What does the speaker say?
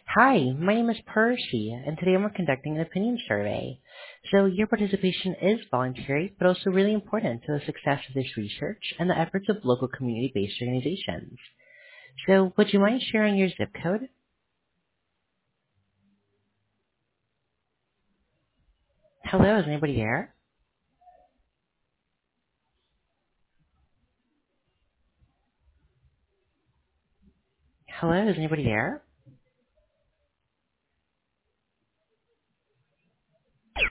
Hi, my name is Percy, and today we're conducting an opinion survey. So your participation is voluntary, but also really important to the success of this research and the efforts of local community-based organizations. So would you mind sharing your zip code? Hello, is anybody there? Hello, is anybody there?